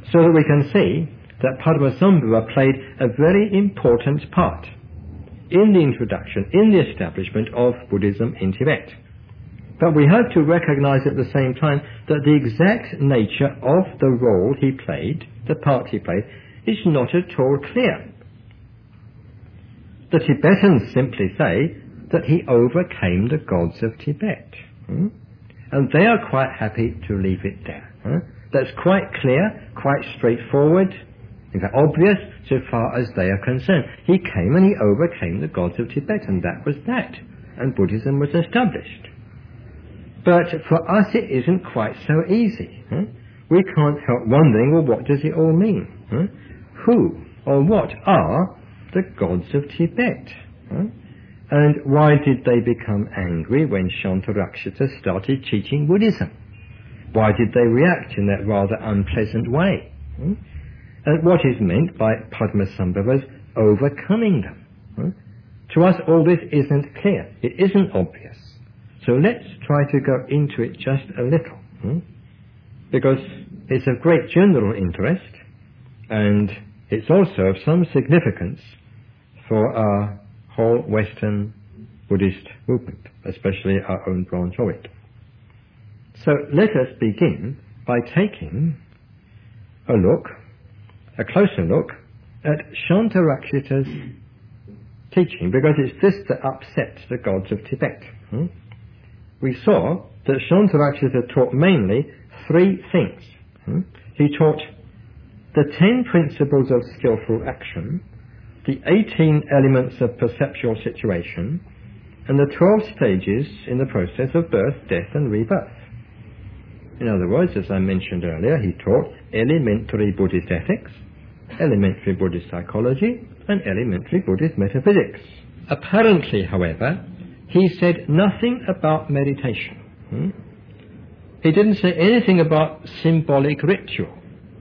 So that we can see that Padmasambhava played a very important part in the introduction, in the establishment of Buddhism in Tibet. But we have to recognize at the same time that the exact nature of the role he played, the part he played, is not at all clear. The Tibetans simply say that he overcame the gods of Tibet. And they are quite happy to leave it there. That's quite clear, quite straightforward, in fact obvious so far as they are concerned. He came and he overcame the gods of Tibet, and that was that. And Buddhism was established. But for us it isn't quite so easy. We can't help wondering, well, what does it all mean? Who or what are the gods of Tibet? And why did they become angry when Shantarakshita started teaching Buddhism? Why did they react in that rather unpleasant way? And what is meant by Padmasambhava's overcoming them? To us all this isn't clear. It isn't obvious. So let's try to go into it just a little. Because it's of great general interest, and it's also of some significance for our whole Western Buddhist movement, especially our own branch of it. So let us begin by taking a closer look at Shantarakshita's teaching, because it's this that upsets the gods of Tibet. We saw that Shantarakshita taught mainly three things. He taught the 10 principles of skillful action, the 18 elements of perceptual situation, and the 12 stages in the process of birth, death and rebirth. In other words, as I mentioned earlier, he taught elementary Buddhist ethics, elementary Buddhist psychology, and elementary Buddhist metaphysics. Apparently, however, he said nothing about meditation. He didn't say anything about symbolic ritual.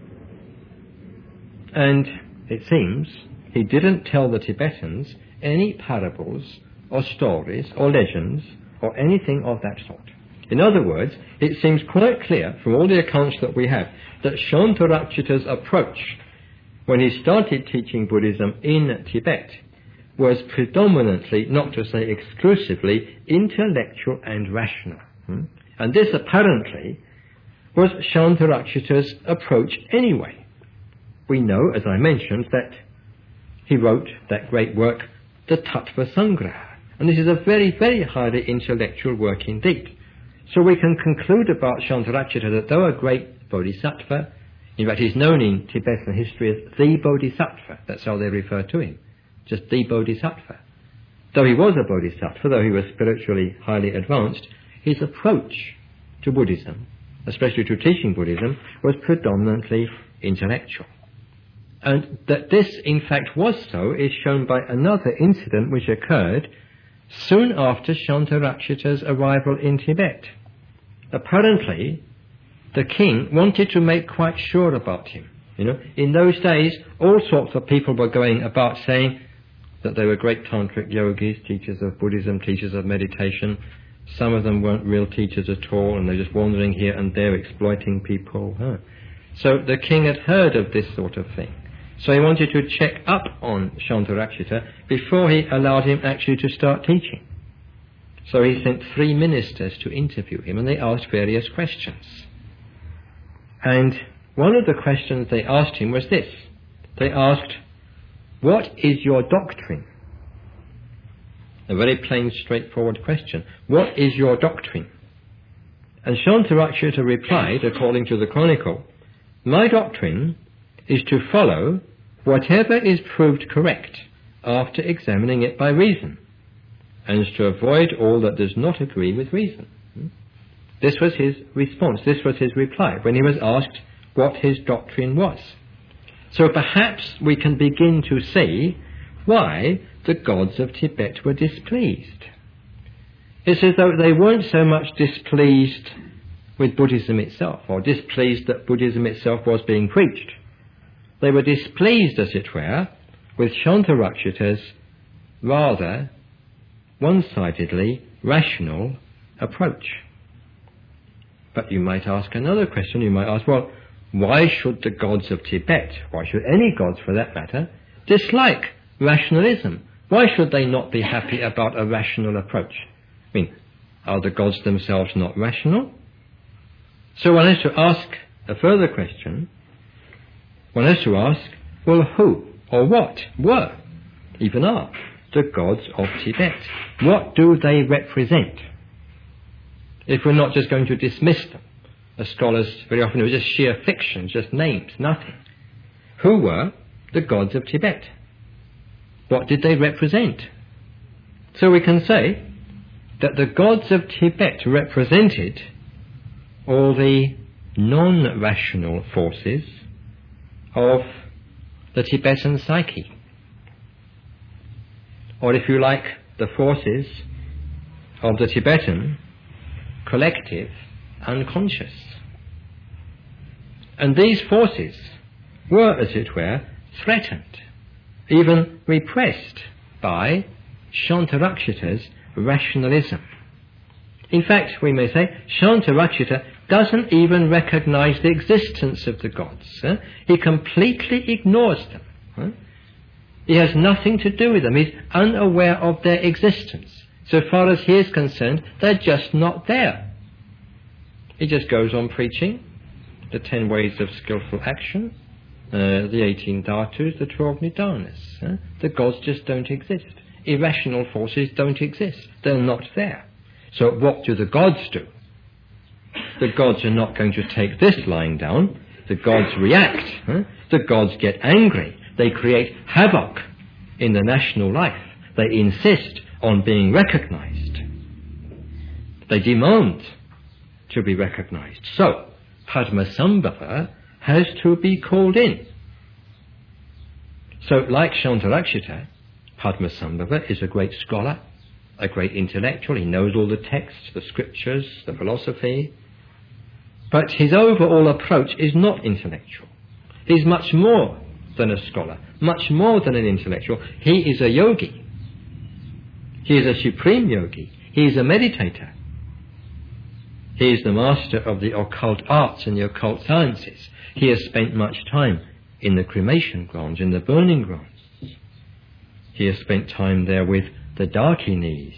And it seems he didn't tell the Tibetans any parables or stories or legends or anything of that sort. In other words, it seems quite clear from all the accounts that we have that Shantarakshita's approach when he started teaching Buddhism in Tibet was predominantly, not to say exclusively, intellectual and rational. And this apparently was Shantarakshita's approach anyway. We know, as I mentioned, that he wrote that great work, the Tattva Sangraha. And this is a very, very highly intellectual work indeed. So we can conclude about Shantarakshita that though a great bodhisattva, in fact he's known in Tibetan history as the bodhisattva, that's how they refer to him, just the bodhisattva. Though he was a bodhisattva, though he was spiritually highly advanced, his approach to Buddhism, especially to teaching Buddhism, was predominantly intellectual. And that this in fact was so is shown by another incident which occurred soon after Shantarakshita's arrival in Tibet. Apparently, the king wanted to make quite sure about him. In those days, all sorts of people were going about saying that they were great tantric yogis, teachers of Buddhism, teachers of meditation. Some of them weren't real teachers at all, and they're just wandering here and there exploiting people. So the king had heard of this sort of thing. So he wanted to check up on Shantarakshita before he allowed him actually to start teaching. So he sent 3 ministers to interview him, and they asked various questions. And one of the questions they asked him was this. They asked, "What is your doctrine?" A very plain, straightforward question. What is your doctrine? And Shantarakshita replied, according to the chronicle, "My doctrine is to follow whatever is proved correct after examining it by reason, and to avoid all that does not agree with reason." This was his response, this was his reply when he was asked what his doctrine was. So perhaps we can begin to see why the gods of Tibet were displeased. It's as though they weren't so much displeased with Buddhism itself, or displeased that Buddhism itself was being preached. They were displeased, as it were, with Shantarakshita's rather one-sidedly rational approach. But you might ask another question. You might ask, well, why should the gods of Tibet, why should any gods for that matter, dislike rationalism? Why should they not be happy about a rational approach? I mean, are the gods themselves not rational? So one has to ask a further question. One has to ask, well, who or what were, even are, the gods of Tibet? What do they represent? If we're not just going to dismiss them, as scholars very often do, just sheer fiction, just names, nothing. Who were the gods of Tibet? What did they represent? So we can say that the gods of Tibet represented all the non-rational forces of the Tibetan psyche. Or if you like, the forces of the Tibetan collective unconscious. And these forces were, as it were, threatened, even repressed by Shantarakshita's rationalism. In fact, we may say, Shantarakshita doesn't even recognize the existence of the gods. He completely ignores them. He has nothing to do with them. He's unaware of their existence. So far as he is concerned, they're just not there. He just goes on preaching the 10 ways of skillful action, the 18 dhatus, the 12 nidanas. The gods just don't exist. Irrational forces don't exist. They're not there. So what do the gods do? The gods are not going to take this lying down. The gods react. The gods get angry. They create havoc in the national life. They insist on being recognized. They demand to be recognized. So, Padmasambhava has to be called in. So, like Shantarakshita, Padmasambhava is a great scholar, a great intellectual. He knows all the texts, the scriptures, the philosophy. But his overall approach is not intellectual. He's much more than a scholar, much more than an intellectual. He is a yogi. He is a supreme yogi. He is a meditator. He is the master of the occult arts and the occult sciences. He has spent much time in the cremation grounds, in the burning grounds. He has spent time there with the Dakinis.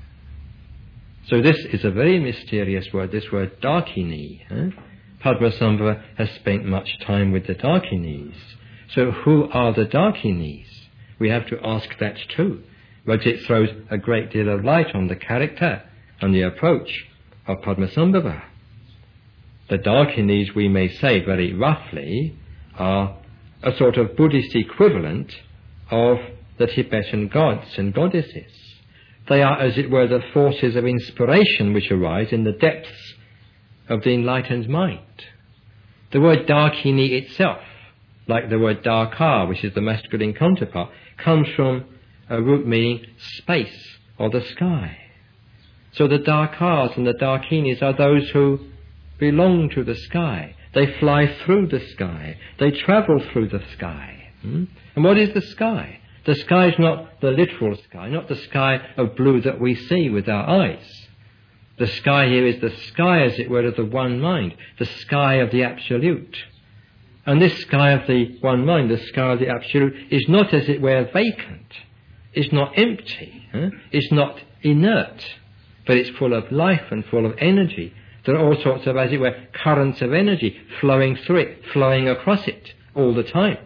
So this is a very mysterious word, this word Dakini. Padmasambhava has spent much time with the Dakinis. So who are the Dakinis? We have to ask that too. But it throws a great deal of light on the character and the approach of Padmasambhava. The Dakinis, we may say very roughly, are a sort of Buddhist equivalent of the Tibetan gods and goddesses. They are, as it were, the forces of inspiration which arise in the depths of the enlightened mind. The word Dakini itself, like the word Daka, which is the masculine counterpart, comes from a root meaning space or the sky. So the Dakas and the Dakinis are those who belong to the sky. They fly through the sky. They travel through the sky. And what is the sky? The sky is not the literal sky, not the sky of blue that we see with our eyes. The sky here is the sky, as it were, of the one mind, the sky of the Absolute. And this sky of the one mind, the sky of the Absolute, is not, as it were, vacant. It's not empty. It's not inert. But it's full of life and full of energy. There are all sorts of, as it were, currents of energy flowing through it, flowing across it all the time.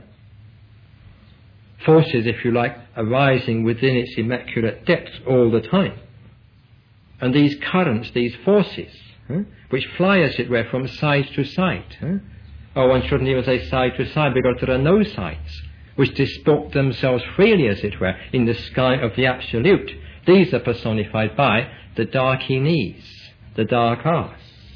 Forces, if you like, arising within its immaculate depths all the time. And these currents, these forces, which fly, as it were, from side to side. Or one shouldn't even say side to side, because there are no sides, which disport themselves freely, as it were, in the sky of the Absolute. These are personified by the Dakinis, the Dakas.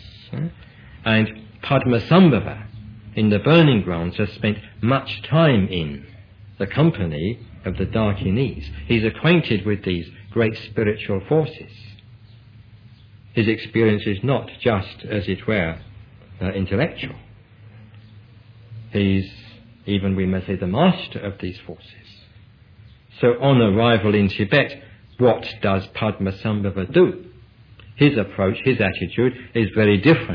And Padmasambhava, in the burning grounds, has spent much time in the company of the Dakinis. He's acquainted with these great spiritual forces. His experience is not just, as it were, intellectual. He's even, we may say, the master of these forces. So on arrival in Tibet, what does Padmasambhava do? His approach, his attitude is very different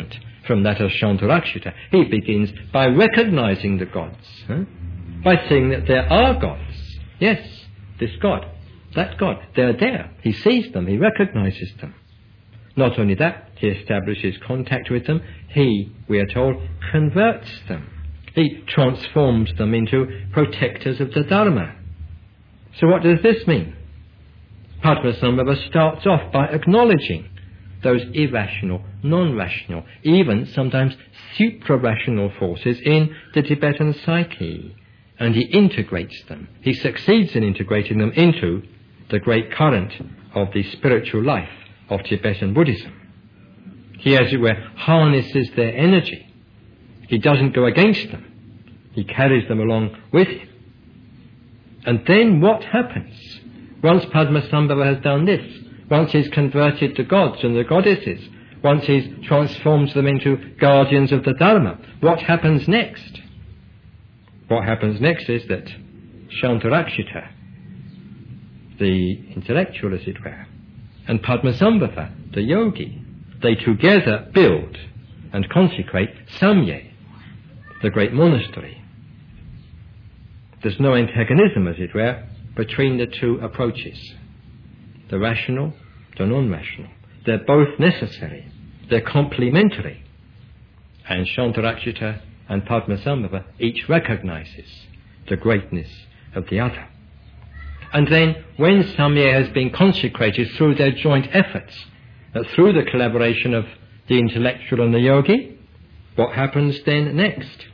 from that of Shantarakshita. He begins by recognizing the gods, by saying that there are gods. Yes, this God, that God, they're there. He sees them, he recognizes them. Not only that, he establishes contact with them. He, we are told, converts them. He transforms them into protectors of the Dharma. So what does this mean? Padmasambhava starts off by acknowledging those irrational, non-rational, even sometimes supra-rational forces in the Tibetan psyche. And he integrates them. He succeeds in integrating them into the great current of the spiritual life of Tibetan Buddhism. He, as it were, harnesses their energy. He doesn't go against them. He carries them along with him. And then what happens? Once Padmasambhava has done this, once he's converted the gods and the goddesses, once he's transformed them into guardians of the Dharma, what happens next? What happens next is that Shantarakshita, the intellectual as it were, and Padmasambhava, the yogi, they together build and consecrate Samye, the great monastery. There's no antagonism, as it were, between the two approaches, the rational, the non-rational. They're both necessary. They're complementary. And Shantarakshita and Padmasambhava each recognizes the greatness of the other. And then, when Samye has been consecrated through their joint efforts, through the collaboration of the intellectual and the yogi, what happens then next?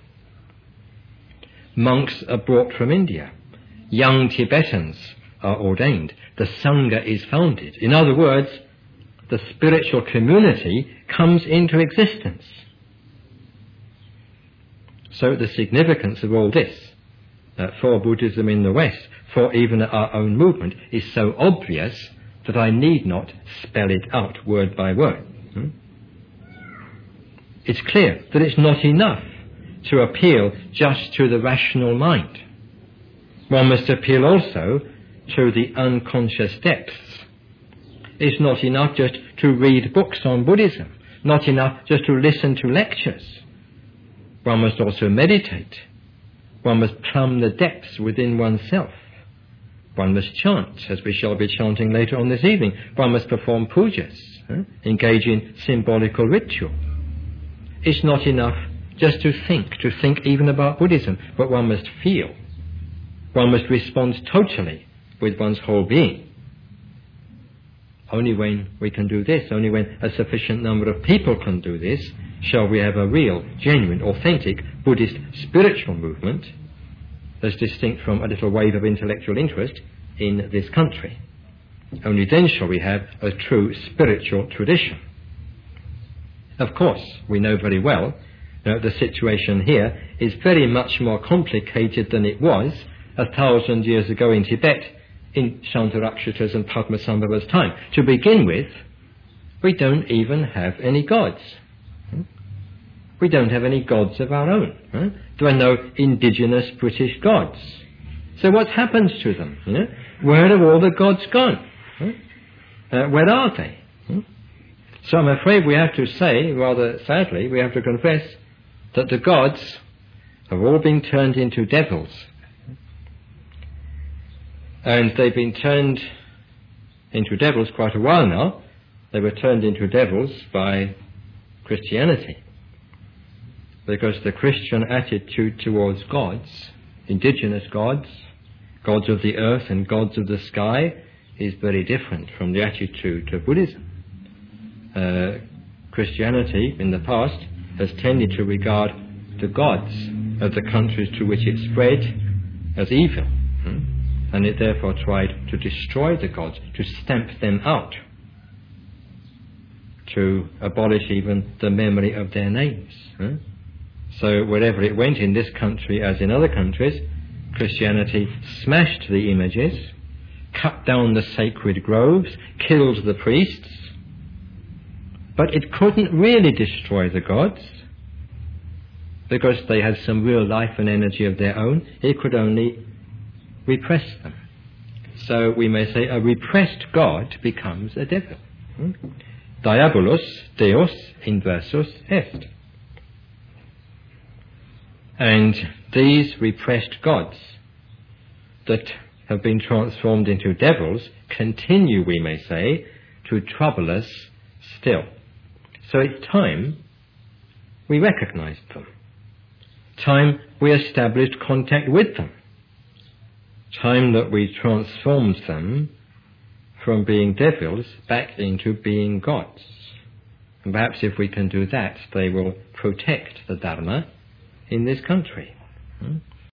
Monks are brought from India. Young Tibetans are ordained. The Sangha is founded. In other words, the spiritual community comes into existence. So the significance of all this for Buddhism in the West, for even our own movement, is so obvious that I need not spell it out word by word. It's clear that it's not enough to appeal just to the rational mind. One must appeal also to the unconscious depths. It's not enough just to read books on Buddhism, not enough just to listen to lectures. One must also meditate. One must plumb the depths within oneself. One must chant, as we shall be chanting later on this evening. One must perform pujas, engage in symbolical ritual. It's not enough just to think even about Buddhism, but one must feel. One must respond totally with one's whole being. Only when we can do this, only when a sufficient number of people can do this, shall we have a real, genuine, authentic Buddhist spiritual movement as distinct from a little wave of intellectual interest in this country. Only then shall we have a true spiritual tradition. Of course, we know very well that the situation here is very much more complicated than it was 1,000 years ago in Tibet, in Shantarakshita's and Padmasambhava's time. To begin with, we don't even have any gods. We don't have any gods of our own. There are no indigenous British gods. So what happens to them? Where have all the gods gone? Where are they? So I'm afraid we have to say, rather sadly, we have to confess that the gods have all been turned into devils. And they've been turned into devils quite a while now. They were turned into devils by Christianity. Because the Christian attitude towards gods, indigenous gods, gods of the earth and gods of the sky, is very different from the attitude of Buddhism. Christianity, in the past, has tended to regard the gods of the countries to which it spread as evil. And it therefore tried to destroy the gods, to stamp them out, to abolish even the memory of their names. So wherever it went in this country as in other countries, Christianity smashed the images, cut down the sacred groves, killed the priests, but it couldn't really destroy the gods because they had some real life and energy of their own. It could only repress them. So we may say a repressed God becomes a devil. Diabolos Deus inversus est. And these repressed gods that have been transformed into devils continue, we may say, to trouble us still. So it's time we recognized them. Time we established contact with them. Time that we transformed them from being devils back into being gods. And perhaps if we can do that, they will protect the Dharma in this country.